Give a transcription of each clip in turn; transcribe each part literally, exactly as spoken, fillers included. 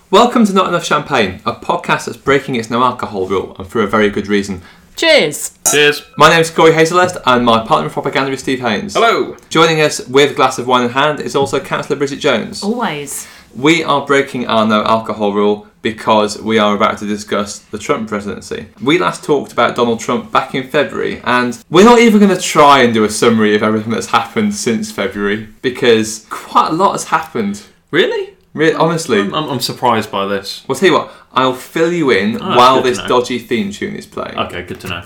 Welcome to Not Enough Champagne, a podcast that's breaking its no alcohol rule, and for a very good reason. Cheers! Cheers. My name is Corey Hazelhurst, and my partner in propaganda is Steve Haynes. Hello. Joining us with a glass of wine in hand is also Councillor Bridget Jones. Always. We are breaking our no alcohol rule because we are about to discuss the Trump presidency. We last talked about Donald Trump back in February, and we're not even going to try and do a summary of everything that's happened since February, because quite a lot has happened. Really? Really, honestly. I'm, I'm, I'm surprised by this. Well, tell you what, I'll fill you in Oh, while good this to know. dodgy theme tune is playing. Okay, good to know.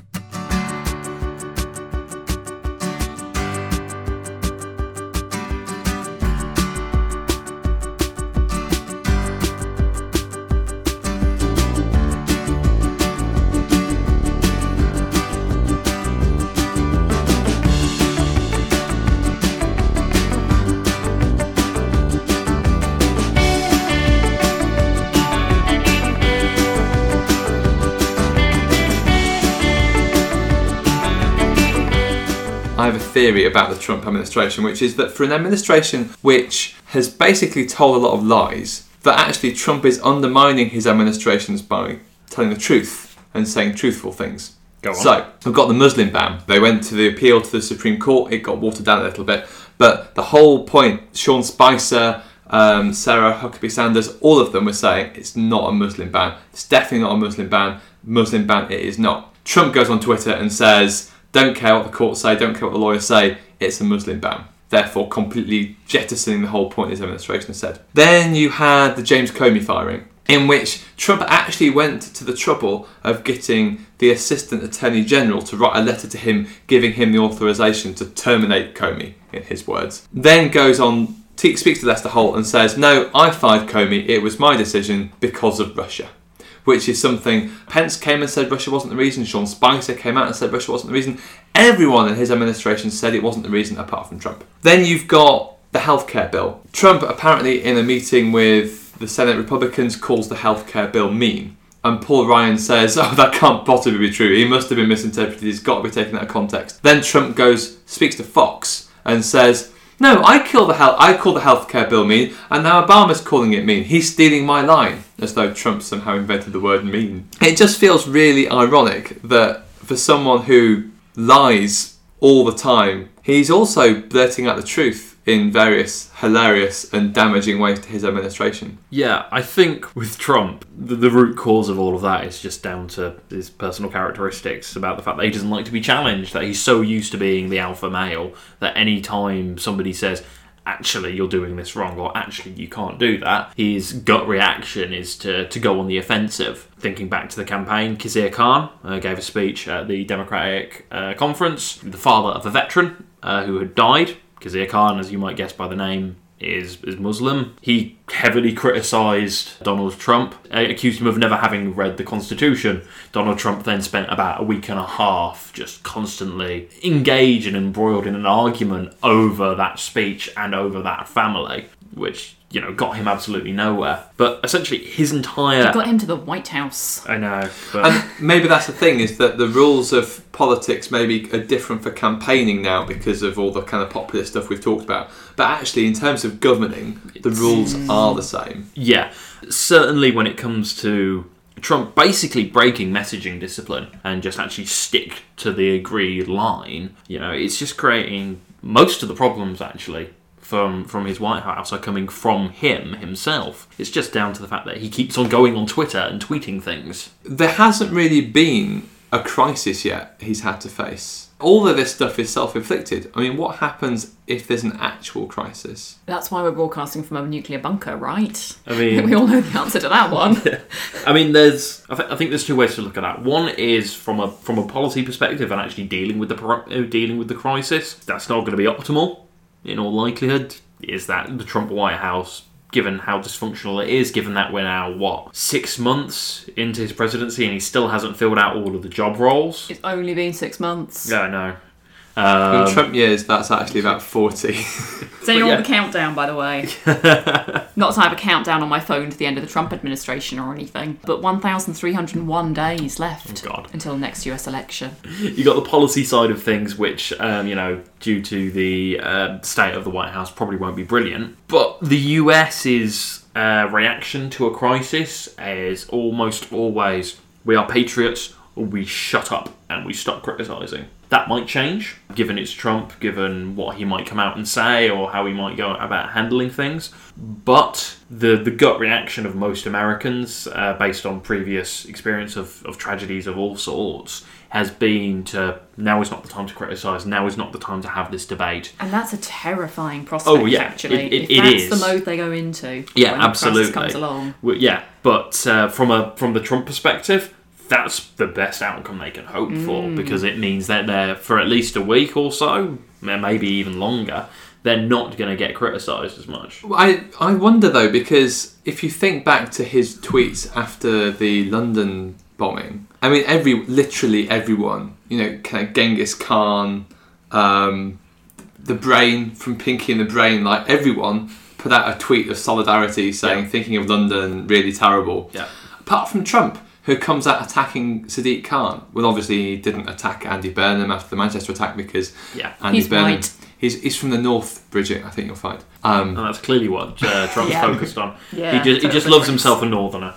I have a theory about the Trump administration, which is that for an administration which has basically told a lot of lies, that actually Trump is undermining his administrations by telling the truth and saying truthful things. Go on. So, we've got the Muslim ban. They went to the appeal to the Supreme Court, it got watered down a little bit, but the whole point, Sean Spicer, um, Sarah Huckabee Sanders, all of them were saying it's not a Muslim ban. It's definitely not a Muslim ban. Muslim ban it is not. Trump goes on Twitter and says, don't care what the courts say, don't care what the lawyers say, it's a Muslim ban. Therefore, completely jettisoning the whole point his administration has said. Then you had the James Comey firing, in which Trump actually went to the trouble of getting the Assistant Attorney General to write a letter to him giving him the authorization to terminate Comey, in his words. Then goes on, t- speaks to Lester Holt and says, no, I fired Comey, it was my decision because of Russia. Which is something Pence came and said Russia wasn't the reason. Sean Spicer came out and said Russia wasn't the reason. Everyone in his administration said it wasn't the reason apart from Trump. Then you've got the healthcare bill. Trump apparently in a meeting with the Senate Republicans calls the healthcare bill mean. And Paul Ryan says, oh, that can't possibly be true. He must have been misinterpreted. He's got to be taken out of context. Then Trump goes, speaks to Fox and says, no, I call the health. I call the healthcare bill mean, and now Obama's calling it mean. He's stealing my line, as though Trump somehow invented the word mean. It just feels really ironic that for someone who lies all the time, he's also blurting out the truth in various hilarious and damaging ways to his administration. Yeah, I think with Trump, the, the root cause of all of that is just down to his personal characteristics about the fact that he doesn't like to be challenged, that he's so used to being the alpha male that any time somebody says, actually, you're doing this wrong, or actually, you can't do that, his gut reaction is to, to go on the offensive. Thinking back to the campaign, Khizr Khan uh, gave a speech at the Democratic uh, conference, the father of a veteran uh, who had died. Khizr Khan, as you might guess by the name, is, is Muslim. He heavily criticised Donald Trump, uh, accused him of never having read the Constitution. Donald Trump then spent about a week and a half just constantly engaged and embroiled in an argument over that speech and over that family, which, you know, got him absolutely nowhere. But essentially his entire... It got him to the White House. I know, but... And maybe that's the thing, is that the rules of politics maybe are different for campaigning now because of all the kind of populist stuff we've talked about. But actually, in terms of governing, the rules are the same. Yeah, certainly when it comes to Trump basically breaking messaging discipline and just actually stick to the agreed line, you know, it's just creating most of the problems, actually, from from his White House are coming from him himself. It's just down to the fact that he keeps on going on Twitter and tweeting things. There hasn't really been a crisis yet he's had to face. All of this stuff is self-inflicted. I mean, what happens if there's an actual crisis? That's why we're broadcasting from a nuclear bunker, right? I mean... we all know the answer to that one. I mean, there's. I, th- I think there's two ways to look at that. One is from a from a policy perspective and actually dealing with the pro- dealing with the crisis. That's not going to be optimal, in all likelihood. Is that the Trump White House, given how dysfunctional it is, given that we're now, what, six months into his presidency and he still hasn't filled out all of the job roles? It's only been six months. Yeah, I know. In Um, Trump years, that's actually about forty. So you're yeah. on the countdown, by the way. Not to have a countdown on my phone to the end of the Trump administration or anything, but one thousand three hundred one days left Oh, God. until next U S election. You got the policy side of things, which, um, you know, due to the uh, state of the White House, probably won't be brilliant. But the U S is uh, reaction to a crisis is almost always, we are patriots, or we shut up and we stop criticising. That might change, given it's Trump, given what he might come out and say, or how he might go about handling things. But the, the gut reaction of most Americans, uh, based on previous experience of, of tragedies of all sorts, has been to, now is not the time to criticise, now is not the time to have this debate. And that's a terrifying prospect, oh, yeah, actually. It, it, if it that's is. the mode they go into yeah, when absolutely. the crisis comes along. Well, yeah, but uh, from a from the Trump perspective, that's the best outcome they can hope Mm. for, because it means that they're, for at least a week or so, maybe even longer, they're not going to get criticised as much. I, I wonder, though, because if you think back to his tweets after the London bombing, I mean, every literally everyone, you know, kind of Genghis Khan, um, the Brain from Pinky and the Brain, like everyone put out a tweet of solidarity saying, yeah. thinking of London, really terrible. Yeah. Apart from Trump, who comes out attacking Sadiq Khan. Well, obviously he didn't attack Andy Burnham after the Manchester attack because yeah. Andy he's Burnham... white. He's, he's from the north, Bridget, I think you'll find. Um, And that's clearly what uh, Trump's Yeah. focused on. Yeah, he just, he just total loves difference. himself a northerner.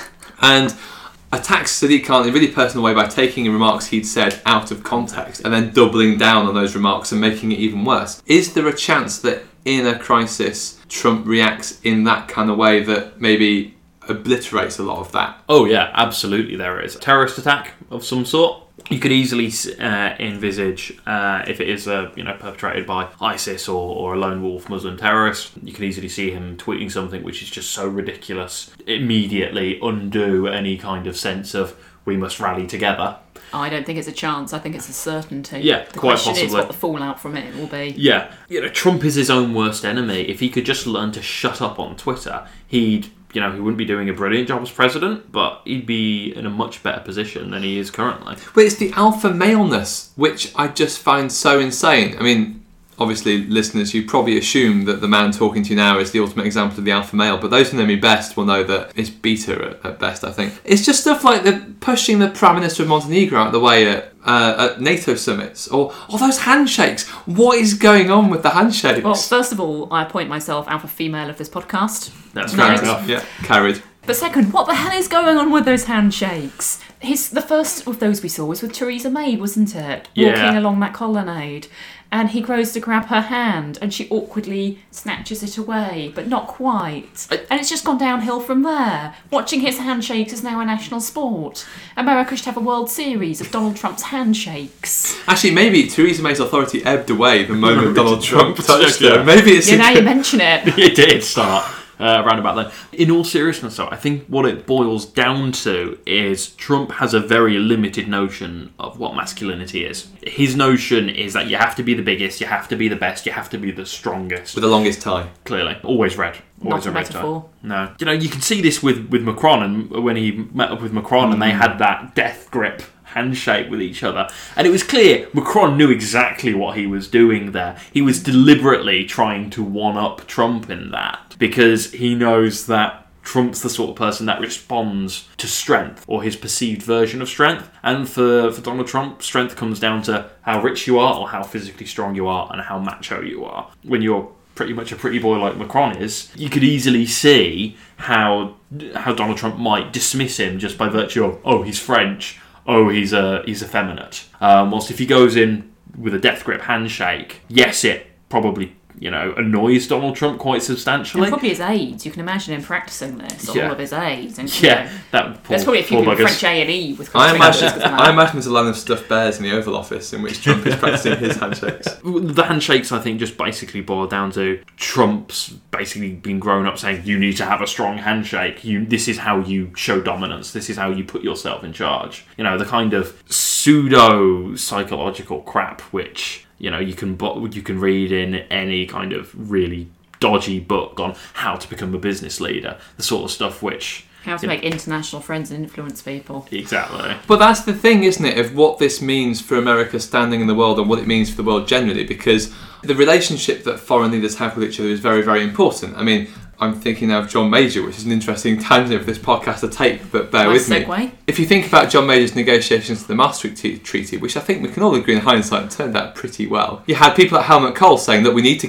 and attacks Sadiq Khan in a really personal way by taking remarks he'd said out of context and then doubling down on those remarks and making it even worse. Is there a chance that in a crisis Trump reacts in that kind of way that maybe obliterates a lot of that? Oh yeah, absolutely there is. A terrorist attack of some sort. You could easily uh, envisage, uh, if it is uh, you know perpetrated by ISIS or, or a lone wolf Muslim terrorist, you could easily see him tweeting something which is just so ridiculous, immediately undo any kind of sense of we must rally together. I don't think it's a chance. I think it's a certainty. Yeah, the quite question is possibly. what the fallout from it will be. Yeah, you know, Trump is his own worst enemy. If he could just learn to shut up on Twitter, he'd, you know, he wouldn't be doing a brilliant job as president, but he'd be in a much better position than he is currently. But it's the alpha maleness, which I just find so insane. I mean, obviously, listeners, you probably assume that the man talking to you now is the ultimate example of the alpha male, but those who know me best will know that it's beta at, at best, I think. It's just stuff like the pushing the Prime Minister of Montenegro out of the way at, uh, at NATO summits, or, or those handshakes. What is going on with the handshakes? Well, first of all, I appoint myself alpha female of this podcast. That's No. fair enough. Yeah, carried. But second, what the hell is going on with those handshakes? His the first of those we saw was with Theresa May, wasn't it? Yeah. Walking along that colonnade. And he goes to grab her hand and she awkwardly snatches it away, but not quite. I- And it's just gone downhill from there. Watching his handshakes is now a national sport. America should have a World Series of Donald Trump's handshakes. Actually, maybe Theresa May's authority ebbed away the moment Donald Trump Trump touched yeah. her. Maybe it's... Yeah, now you mention it. It did start uh, around about then. In all seriousness, though, I think what it boils down to is Trump has a very limited notion of what masculinity is. His notion is that you have to be the biggest, you have to be the best, you have to be the strongest. With the longest tie. Clearly, always red. Always Not a red tie. metaphor. No, you know, you can see this with with Macron, and when he met up with Macron, and they had that death grip handshake with each other, and it was clear Macron knew exactly what he was doing there. He was deliberately trying to one up Trump in that, because he knows that Trump's the sort of person that responds to strength, or his perceived version of strength. And for, for Donald Trump, strength comes down to how rich you are, or how physically strong you are, and how macho you are. When you're pretty much a pretty boy like Macron is, you could easily see how how Donald Trump might dismiss him just by virtue of, oh, he's French, oh, he's a he's effeminate. Um, whilst if he goes in with a death grip handshake, yes, it probably, you know, annoys Donald Trump quite substantially. And probably his aides. You can imagine him practicing this, Yeah. all of his aides. And, Yeah, you know, that poor, there's probably a few poor people buggers. French A and E with I imagine, contractors with I that. imagine there's a line of stuffed bears in the Oval Office in which Trump is practicing his handshakes. The handshakes, I think, just basically boil down to Trump's basically been grown up saying, you need to have a strong handshake. You, this is how you show dominance. This is how you put yourself in charge. You know, the kind of pseudo-psychological crap which, you know, you can bo- you can read in any kind of really dodgy book on how to become a business leader. The sort of stuff which... How to you know, make international friends and influence people. Exactly. But that's the thing, isn't it, of what this means for America's standing in the world and what it means for the world generally, because the relationship that foreign leaders have with each other is very, very important. I mean, I'm thinking now of John Major, which is an interesting tangent for this podcast to take, but bear Nice with me. segue. If you think about John Major's negotiations to the Maastricht t- Treaty, which I think we can all agree in hindsight turned out pretty well, you had people at Helmut Kohl saying that we need to get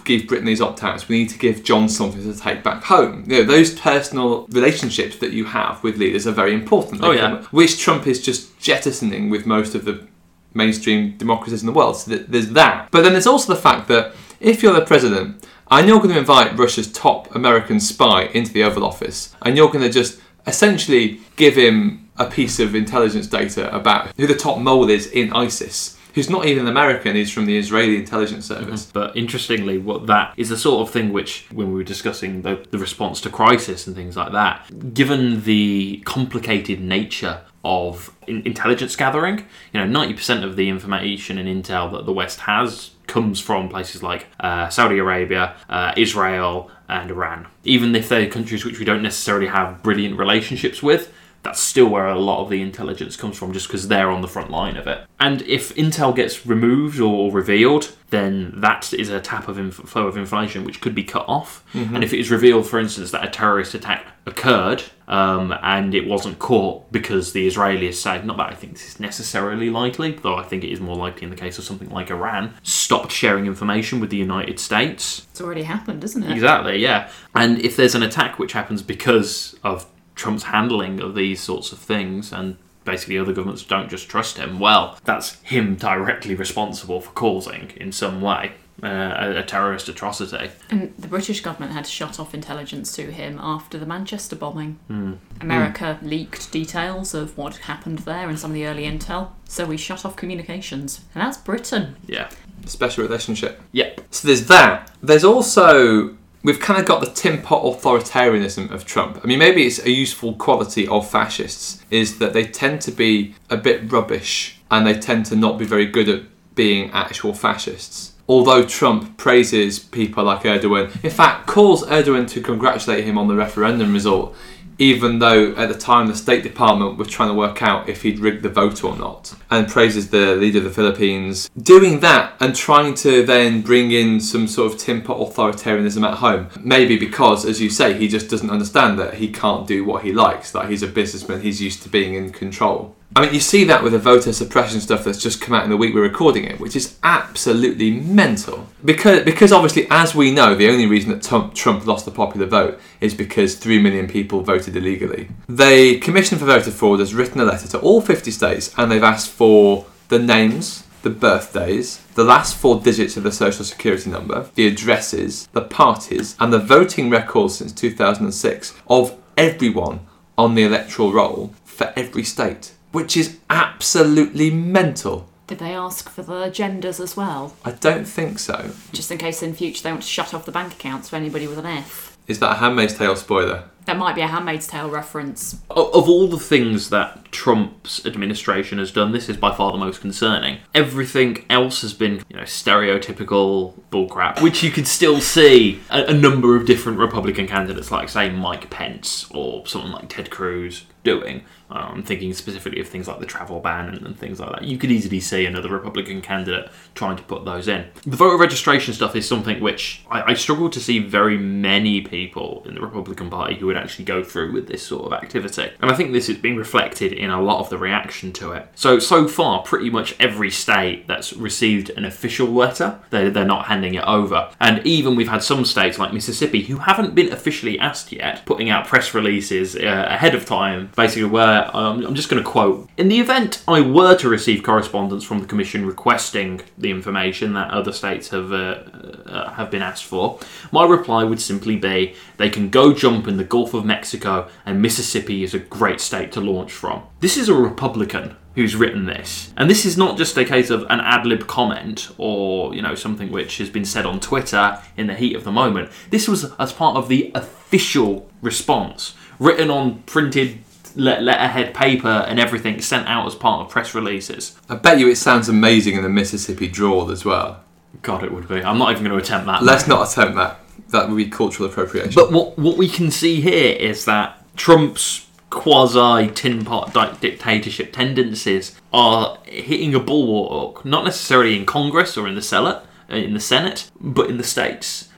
give Britain these opt-outs, we need to give John something to take back home. You know, those personal relationships that you have with leaders are very important. They Oh, yeah. come- which Trump is just jettisoning with most of the mainstream democracies in the world. So th- there's that. But then there's also the fact that if you're the president and you're going to invite Russia's top American spy into the Oval Office and you're going to just essentially give him a piece of intelligence data about who the top mole is in ISIS, who's not even American, he's from the Israeli intelligence service. But interestingly, what that is the sort of thing which, when we were discussing the, the response to crisis and things like that, given the complicated nature of in- intelligence gathering, you know, ninety percent of the information and intel that the West has comes from places like uh, Saudi Arabia, uh, Israel, and Iran. Even if they're countries which we don't necessarily have brilliant relationships with, that's still where a lot of the intelligence comes from, just because they're on the front line of it. And if intel gets removed or revealed, then that is a tap of inf- flow of information which could be cut off. Mm-hmm. And if it is revealed, for instance, that a terrorist attack occurred um, and it wasn't caught because the Israelis say, not that I think this is necessarily likely, though I think it is more likely in the case of something like Iran, stopped sharing information with the United States. It's already happened, isn't it? Exactly, yeah. And if there's an attack which happens because of Trump's handling of these sorts of things, and basically other governments don't just trust him, well, that's him directly responsible for causing, in some way, uh, a, a terrorist atrocity. And the British government had to shut off intelligence to him after the Manchester bombing. Mm. America mm. leaked details of what happened there and some of the early intel, so we shut off communications. And that's Britain. Yeah. Special relationship. Yep. So there's that. There's also... We've kind of got the tin pot authoritarianism of Trump. I mean, maybe it's a useful quality of fascists, is that they tend to be a bit rubbish and they tend to not be very good at being actual fascists. Although Trump praises people like Erdogan, in fact, calls Erdogan to congratulate him on the referendum result, even though at the time the State Department was trying to work out if he'd rigged the vote or not, and praises the leader of the Philippines. Doing that and trying to then bring in some sort of tin pot authoritarianism at home, maybe because, as you say, he just doesn't understand that he can't do what he likes, that he's a businessman, he's used to being in control. I mean, you see that with the voter suppression stuff that's just come out in the week we're recording it, which is absolutely mental. Because, because obviously, as we know, the only reason that Trump, Trump lost the popular vote is because three million people voted illegally. The Commission for Voter Fraud has written a letter to all fifty states, and they've asked for the names, the birthdays, the last four digits of the social security number, the addresses, the parties, and the voting records since two thousand six of everyone on the electoral roll for every state. Which is absolutely mental. Did they ask for the genders as well? I don't think so. Just in case in future they want to shut off the bank accounts for anybody with an F. Is that a Handmaid's Tale spoiler? That might be a Handmaid's Tale reference. Of all the things that Trump's administration has done, this is by far the most concerning. Everything else has been, you know, stereotypical bullcrap, which you could still see a, a number of different Republican candidates, like, say, Mike Pence or someone like Ted Cruz, doing. Um, I'm thinking specifically of things like the travel ban and, and things like that. You could easily see another Republican candidate trying to put those in. The voter registration stuff is something which I, I struggle to see very many people in the Republican Party who would actually go through with this sort of activity. And I think this is being reflected in a lot of the reaction to it. So, so far, pretty much every state that's received an official letter, they're, they're not handing it over. And even we've had some states like Mississippi who haven't been officially asked yet, putting out press releases uh, ahead of time, basically where, um, I'm just going to quote, "In the event I were to receive correspondence from the Commission requesting the information that other states have uh, uh, have been asked for, my reply would simply be, they can go jump in the Gulf of Mexico, and Mississippi is a great state to launch from." This is a Republican who's written this. And this is not just a case of an ad-lib comment or, you know, something which has been said on Twitter in the heat of the moment. This was as part of the official response, written on printed letterhead paper and everything, sent out as part of press releases. I bet you it sounds amazing in the Mississippi drawl as well. God, it would be. I'm not even going to attempt that. Let's not attempt that. That would be cultural appropriation. But what what we can see here is that Trump's quasi-tin pot di- dictatorship tendencies are hitting a bulwark, not necessarily in Congress or in the Senate, in the Senate, but in the states.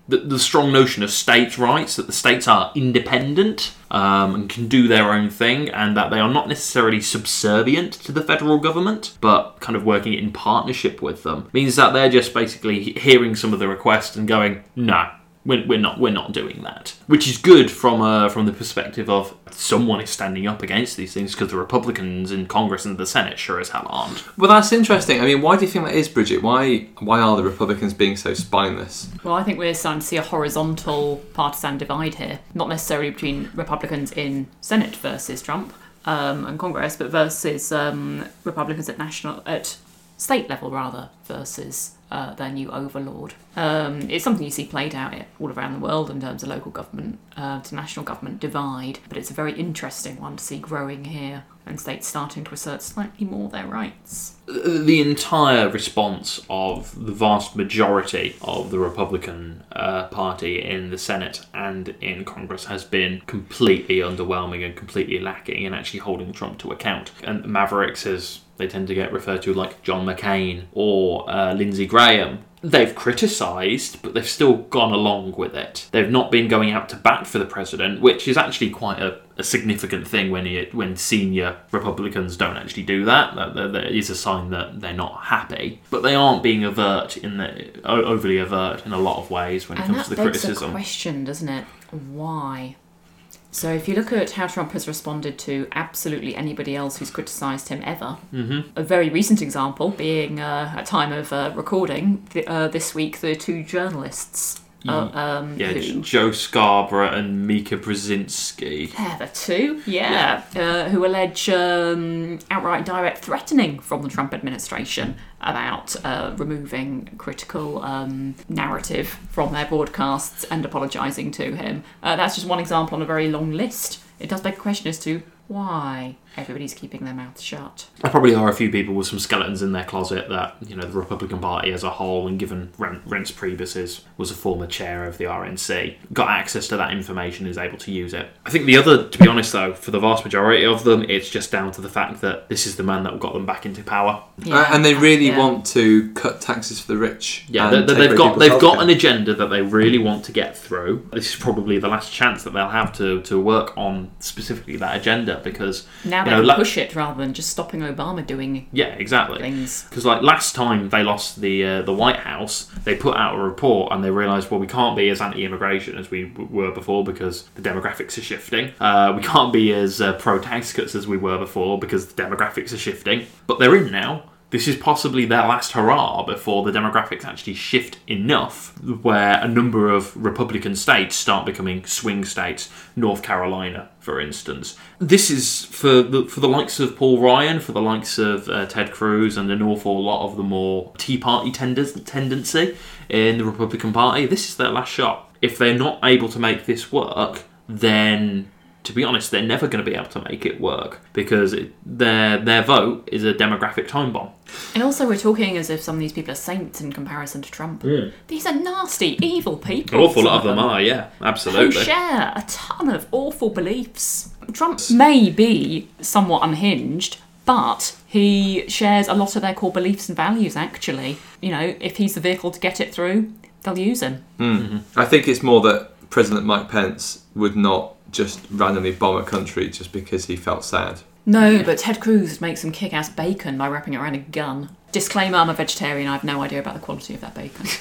the, the strong notion of states' rights, that the states are independent um, and can do their own thing, and that they are not necessarily subservient to the federal government, but kind of working in partnership with them, means that they're just basically hearing some of the requests and going, no. We're, we're not. We're not doing that, which is good from uh, from the perspective of someone is standing up against these things, because the Republicans in Congress and the Senate sure as hell aren't. Well, that's interesting. I mean, why do you think that is, Bridget? Why why are the Republicans being so spineless? Well, I think we're starting to see a horizontal partisan divide here, not necessarily between Republicans in Senate versus Trump um, and Congress, but versus um, Republicans at national at state level rather versus uh, their new overlord. Um, it's something you see played out all around the world in terms of local government uh, to national government divide, but it's a very interesting one to see growing here and states starting to assert slightly more their rights. The entire response of the vast majority of the Republican uh, Party in the Senate and in Congress has been completely underwhelming and completely lacking in actually holding Trump to account. And Mavericks, as they tend to get referred to, like John McCain or uh, Lindsey Graham, they've criticised, but they've still gone along with it. They've not been going out to bat for the president, which is actually quite a, a significant thing when he, when senior Republicans don't actually do that. That, that, that is a sign that they're not happy. But they aren't being overt in the overly overt in a lot of ways when it and comes to the that begs criticism. A question, doesn't it? Why? So if you look at how Trump has responded to absolutely anybody else who's criticised him ever, mm-hmm. a very recent example being, uh, at time of uh, recording, the, uh, this week, the two journalists. Uh, um, yeah, who, Joe Scarborough and Mika Brzezinski. Yeah, the two, yeah, yeah. Uh, who allege um, outright direct threatening from the Trump administration about uh, removing critical um, narrative from their broadcasts and apologising to him. Uh, that's just one example on a very long list. It does beg a question as to why everybody's keeping their mouths shut. There probably are a few people with some skeletons in their closet that, you know, the Republican Party as a whole, and given Reince Priebus is, was a former chair of the R N C, got access to that information, is able to use it. I think the other, to be honest though, for the vast majority of them, it's just down to the fact that this is the man that got them back into power. Yeah, uh, and they really yeah. want to cut taxes for the rich. Yeah, and they, take they've got away they've people's got healthcare. an agenda that they really want to get through. This is probably the last chance that they'll have to, to work on specifically that agenda, because now you they know, can la- push it rather than just stopping Obama doing yeah, exactly. things. Because like last time they lost the uh, the White House, they put out a report and they realised, well, we can't be as anti-immigration as we w- were before because the demographics are shifting. Uh, we can't be as uh, pro-tax cuts as we were before because the demographics are shifting. But they're in now. This is possibly their last hurrah before the demographics actually shift enough where a number of Republican states start becoming swing states. North Carolina, for instance. This is for the for the likes of Paul Ryan, for the likes of uh, Ted Cruz, and an awful lot of the more Tea Party tend- tendency in the Republican Party. This is their last shot. If they're not able to make this work, then, to be honest, they're never going to be able to make it work, because it, their their vote is a demographic time bomb. And also we're talking as if some of these people are saints in comparison to Trump. Mm. These are nasty, evil people. An awful some lot of them are, yeah, who absolutely. share a ton of awful beliefs. Trump may be somewhat unhinged, but he shares a lot of their core beliefs and values, actually. You know, if he's the vehicle to get it through, they'll use him. Mm. Mm-hmm. I think it's more that President Mike Pence would not just randomly bomb a country just because he felt sad. No, but Ted Cruz makes some kick-ass bacon by wrapping it around a gun. Disclaimer, I'm a vegetarian, I have no idea about the quality of that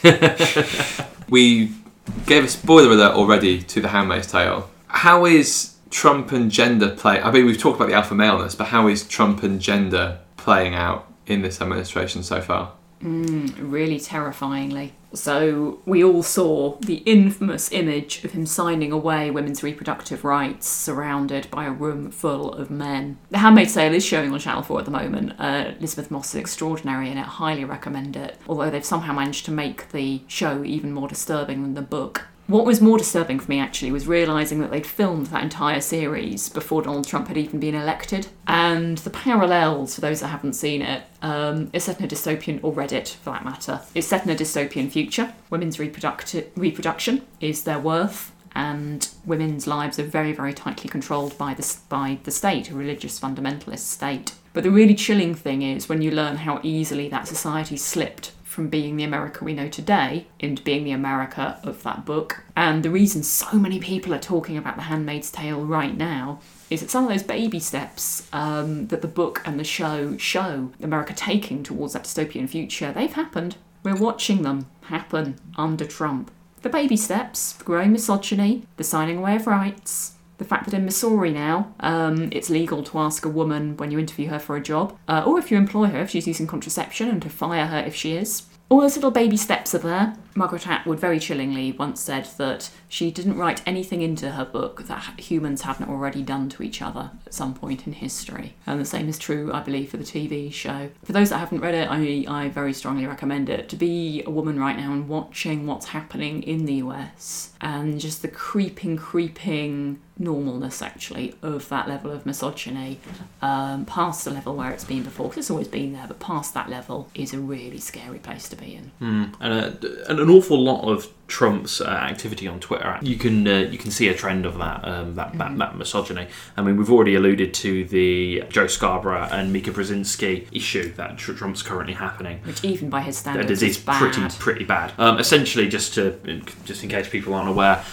bacon. We gave a spoiler alert already to The Handmaid's Tale. How is Trump and gender play... I mean, we've talked about the alpha maleness, but how is Trump and gender playing out in this administration so far? Mm, really terrifyingly. So we all saw the infamous image of him signing away women's reproductive rights surrounded by a room full of men. The Handmaid's Tale is showing on Channel four at the moment. Uh, Elizabeth Moss is extraordinary in it. Highly recommend it. Although they've somehow managed to make the show even more disturbing than the book. What was more disturbing for me, actually, was realising that they'd filmed that entire series before Donald Trump had even been elected. And the parallels, for those that haven't seen it, um, it's set in a dystopian, or read it for that matter, it's set in a dystopian future. Women's reproducti- reproduction is their worth, and women's lives are very, very tightly controlled by the, by the state, a religious fundamentalist state. But the really chilling thing is when you learn how easily that society slipped from being the America we know today into being the America of that book. And the reason so many people are talking about The Handmaid's Tale right now is that some of those baby steps um, that the book and the show show America taking towards that dystopian future, they've happened. We're watching them happen under Trump. The baby steps, the growing misogyny, the signing away of rights, the fact that in Missouri now, um, it's legal to ask a woman when you interview her for a job, uh, or if you employ her if she's using contraception, and to fire her if she is. All those little baby steps are there. Margaret Atwood very chillingly once said that she didn't write anything into her book that humans hadn't already done to each other at some point in history. And the same is true, I believe, for the T V show. For those that haven't read it, I, I very strongly recommend it. To be a woman right now and watching what's happening in the U S and just the creeping, creeping normalness, actually, of that level of misogyny, um, past the level where it's been before, because it's always been there, but past that level is a really scary place to be in. Mm. And, a, and an awful lot of Trump's uh, activity on Twitter, you can uh, you can see a trend of that, um, that, mm-hmm. that that misogyny. I mean, we've already alluded to the Joe Scarborough and Mika Brzezinski issue that Trump's currently happening, which even by his standards is, is bad. pretty pretty bad. Um, essentially, just to just in case people aren't aware,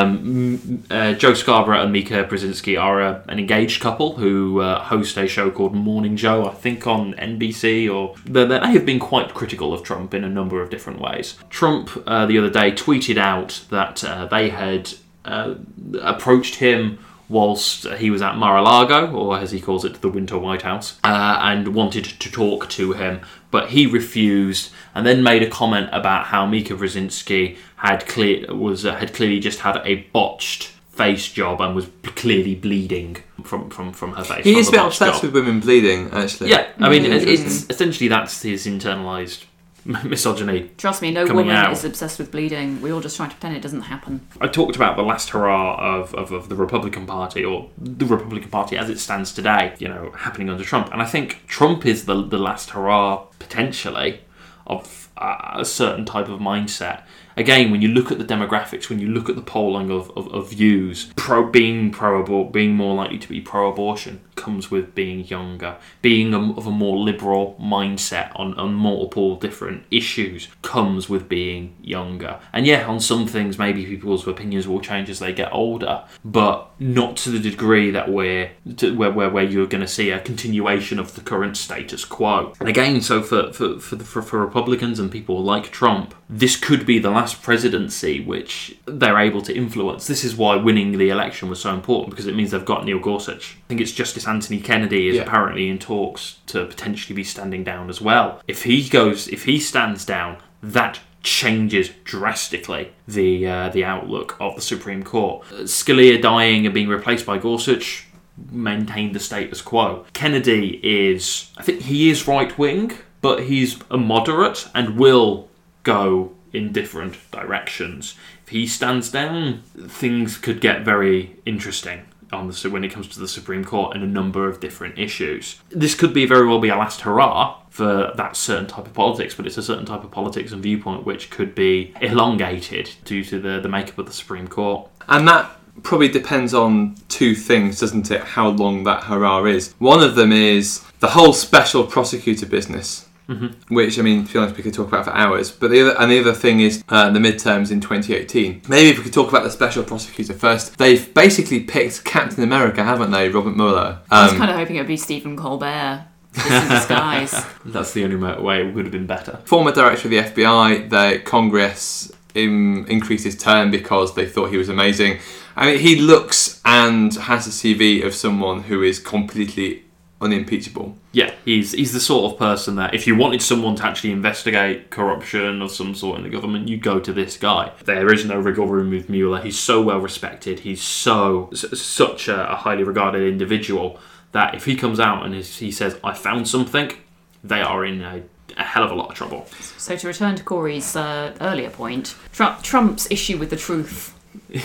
um, uh, Joe Scarborough and Mika Brzezinski are a, an engaged couple who uh, host a show called Morning Joe, I think on N B C, or they they have been quite critical of Trump in a number of different ways. Trump uh, the other day tweeted out that uh, they had uh, approached him whilst he was at Mar-a-Lago, or as he calls it, the Winter White House, uh, and wanted to talk to him, but he refused, and then made a comment about how Mika Brzezinski had clear was uh, had clearly just had a botched face job and was clearly bleeding from, from, from her face. He is a bit obsessed with women bleeding, actually. Yeah, I mean, mm-hmm. it's essentially that's his internalised misogyny. Trust me, no woman out. is obsessed with bleeding. We all just try to pretend it doesn't happen. I talked about the last hurrah of, of, of the Republican Party, or the Republican Party as it stands today, you know, happening under Trump. And I think Trump is the the last hurrah, potentially, of uh, a certain type of mindset. Again, when you look at the demographics, when you look at the polling of, of, of views, pro being pro being more likely to be pro-abortion comes with being younger. Being a, of a more liberal mindset on, on multiple different issues comes with being younger. And yeah, on some things, maybe people's opinions will change as they get older, but not to the degree that we're to, where, where where you're going to see a continuation of the current status quo. And again, so for for for, the, for for Republicans and people like Trump, this could be the last presidency which they're able to influence. This is why winning the election was so important, because it means they've got Neil Gorsuch. I think it's Justice Anthony Kennedy is yeah. apparently in talks to potentially be standing down as well. If he goes, if he stands down, that changes drastically the uh, the outlook of the Supreme Court. Scalia dying and being replaced by Gorsuch maintained the status quo. Kennedy is, I think he is right wing, but he's a moderate and will go in different directions. If he stands down, things could get very interesting on the when it comes to the Supreme Court and a number of different issues. This could be very well be a last hurrah for that certain type of politics, but it's a certain type of politics and viewpoint which could be elongated due to the, the makeup of the Supreme Court. And that probably depends on two things, doesn't it? How long that hurrah is. One of them is the whole special prosecutor business. Mm-hmm. Which, I mean, to be honest, we could talk about for hours. But the other, and the other thing is uh, the midterms in twenty eighteen. Maybe if we could talk about the special prosecutor first. They've basically picked Captain America, haven't they, Robert Mueller? Um, I was kind of hoping it would be Stephen Colbert. In disguise. That's the only way it would have been better. Former director of the F B I, the Congress im- increased his term because they thought he was amazing. I mean, he looks and has a C V of someone who is completely unimpeachable. Yeah, he's he's the sort of person that if you wanted someone to actually investigate corruption of some sort in the government, you go to this guy. There is no wriggle room with Mueller. He's so well respected. He's so s- such a, a highly regarded individual that if he comes out and he says, I found something, they are in a, a hell of a lot of trouble. So to return to Corey's uh, earlier point, Trump, Trump's issue with the truth.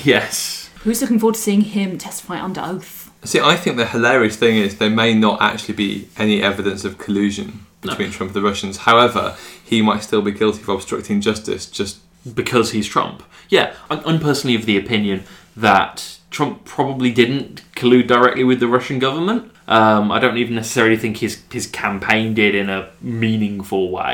Yes. Who's looking forward to seeing him testify under oath? See, I think the hilarious thing is there may not actually be any evidence of collusion between no. Trump and the Russians. However, he might still be guilty of obstructing justice just because he's Trump. Yeah, I'm personally of the opinion that Trump probably didn't collude directly with the Russian government. Um, I don't even necessarily think his, his campaign did in a meaningful way.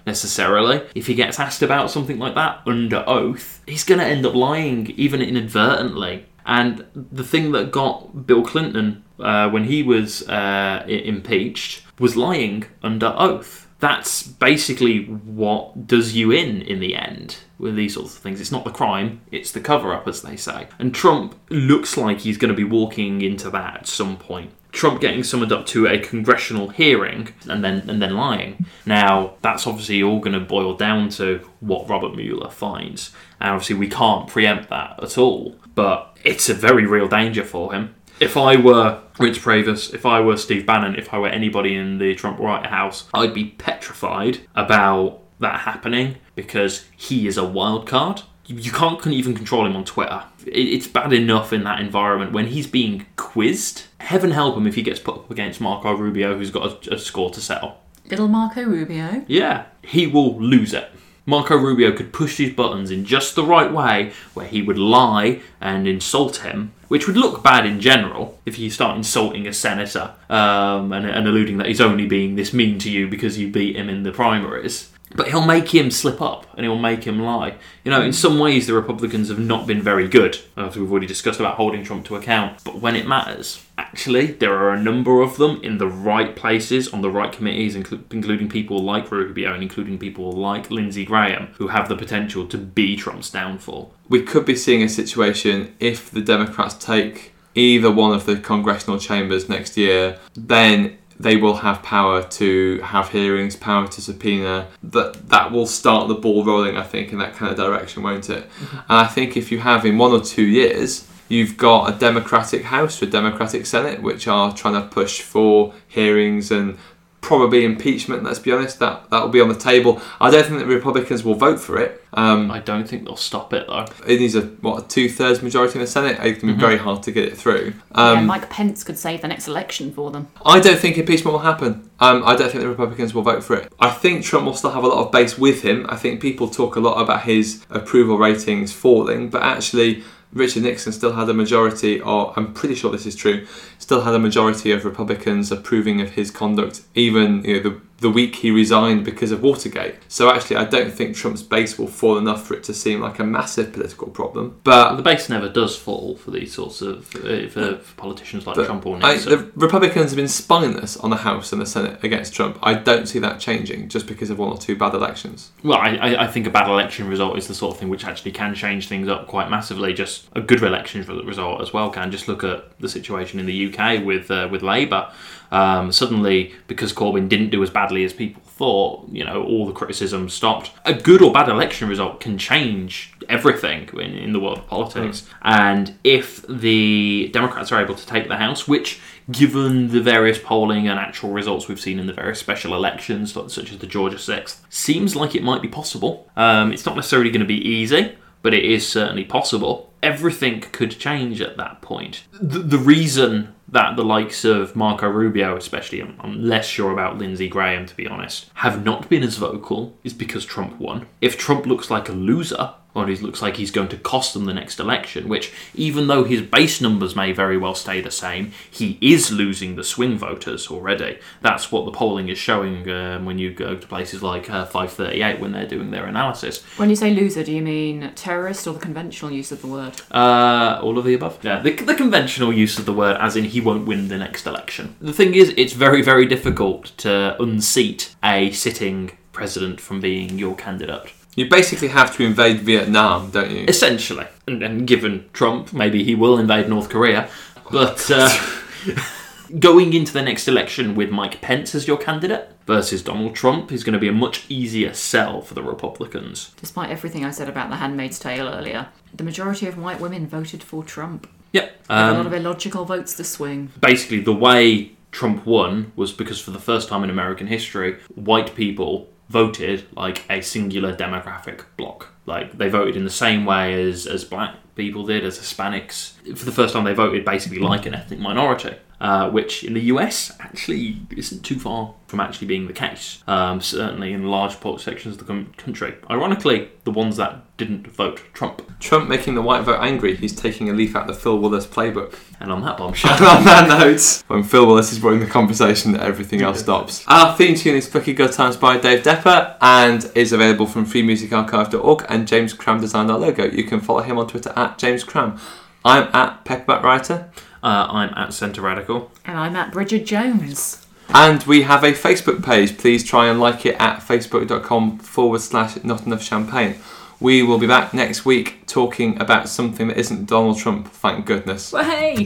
necessarily. If he gets asked about something like that under oath, he's going to end up lying, even inadvertently. And the thing that got Bill Clinton, uh, when he was uh, impeached, was lying under oath. That's basically what does you in, in the end, with these sorts of things. It's not the crime, it's the cover-up, as they say. And Trump looks like he's going to be walking into that at some point. Trump getting summoned up to a congressional hearing and then and then lying. Now, that's obviously all going to boil down to what Robert Mueller finds. And obviously we can't preempt that at all. But it's a very real danger for him. If I were Rich Pravis, if I were Steve Bannon, if I were anybody in the Trump White House, I'd be petrified about that happening because he is a wild card. You can't even control him on Twitter. It's bad enough in that environment when he's being quizzed. Heaven help him if he gets put up against Marco Rubio, who's got a, a score to settle. Little Marco Rubio? Yeah, he will lose it. Marco Rubio could push these buttons in just the right way where he would lie and insult him, which would look bad in general if you start insulting a senator um, and, and alluding that he's only being this mean to you because you beat him in the primaries. But he'll make him slip up and he'll make him lie. You know, in some ways the Republicans have not been very good, as we've already discussed about holding Trump to account. But when it matters, actually, there are a number of them in the right places, on the right committees, inclu- including people like Rubio and including people like Lindsey Graham, who have the potential to be Trump's downfall. We could be seeing a situation if the Democrats take either one of the congressional chambers next year, then they will have power to have hearings, power to subpoena. That that will start the ball rolling, I think, in that kind of direction, won't it? Mm-hmm. And I think if you have in one or two years, you've got a Democratic House, a Democratic Senate, which are trying to push for hearings and probably impeachment, let's be honest. That that will be on the table. I don't think that Republicans will vote for it. Um, I don't think they'll stop it, though. It needs a, what, a two-thirds majority in the Senate. It's going to be mm-hmm. very hard to get it through. Um, yeah, Mike Pence could save the next election for them. I don't think impeachment will happen. Um, I don't think the Republicans will vote for it. I think Trump will still have a lot of base with him. I think people talk a lot about his approval ratings falling, but actually Richard Nixon still had a majority, or I'm pretty sure this is true, still had a majority of Republicans approving of his conduct, even you know, the the week he resigned because of Watergate. So actually, I don't think Trump's base will fall enough for it to seem like a massive political problem. But well, the base never does fall for these sorts of uh, for, for politicians like Trump or Nixon. I, the Republicans have been spineless on the House and the Senate against Trump. I don't see that changing just because of one or two bad elections. Well, I, I think a bad election result is the sort of thing which actually can change things up quite massively. Just a good election result as well can. Just look at the situation in the U K with uh, with Labour. Um, suddenly, because Corbyn didn't do as badly as people thought, you know, all the criticism stopped. A good or bad election result can change everything in, in the world of politics. Mm. And if the Democrats are able to take the House, which, given the various polling and actual results we've seen in the various special elections, such as the Georgia sixth, seems like it might be possible. Um, it's not necessarily going to be easy, but it is certainly possible. Everything could change at that point. The, the reason that the likes of Marco Rubio, especially, I'm, I'm less sure about Lindsey Graham, to be honest, have not been as vocal is because Trump won. If Trump looks like a loser, or he looks like he's going to cost them the next election, which, even though his base numbers may very well stay the same, he is losing the swing voters already. That's what the polling is showing um, when you go to places like uh, five thirty-eight when they're doing their analysis. When you say loser, do you mean terrorist or the conventional use of the word? Uh, all of the above. Yeah, the, the conventional use of the word, as in he won't win the next election. The thing is, it's very, very difficult to unseat a sitting president from being your candidate. You basically have to invade Vietnam, don't you? Essentially. And, and given Trump, maybe he will invade North Korea. But uh, going into the next election with Mike Pence as your candidate versus Donald Trump is going to be a much easier sell for the Republicans. Despite everything I said about The Handmaid's Tale earlier, the majority of white women voted for Trump. Yep. Um, a lot of illogical votes to swing. Basically, the way Trump won was because for the first time in American history, white people voted like a singular demographic block. Like, they voted in the same way as, as black people did, as Hispanics. For the first time, they voted basically like an ethnic minority. uh, which in the U S actually isn't too far from actually being the case, um, certainly in large sections of the com- country. Ironically, the ones that didn't vote Trump. Trump making the white vote angry. He's taking a leaf out of the Phil Willis playbook. And on that bombshell. And on that note, when Phil Willis is running the conversation, everything else stops. Our theme tune is Plucky Good Times by Dave Depper and is available from free music archive dot org, and James Cram designed our logo. You can follow him on Twitter at James Cram. I'm at Pepperback Writer. Uh, I'm at Centre Radical. And I'm at Bridget Jones. And we have a Facebook page. Please try and like it at facebook.com forward slash not enough champagne. We will be back next week talking about something that isn't Donald Trump, thank goodness. Well, hey!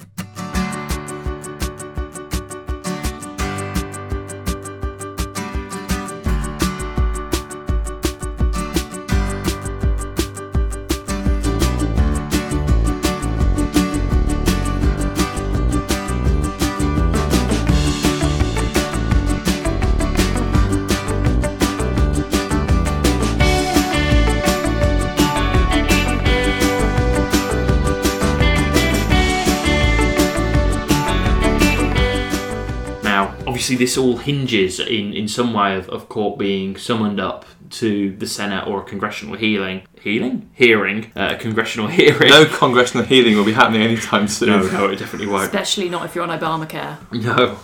Obviously, this all hinges in, in some way of, of court being summoned up to the Senate or a congressional hearing. Healing? Hearing. Uh, a congressional hearing. No congressional hearing will be happening anytime soon. No, no, it definitely won't. Especially not if you're on Obamacare. No.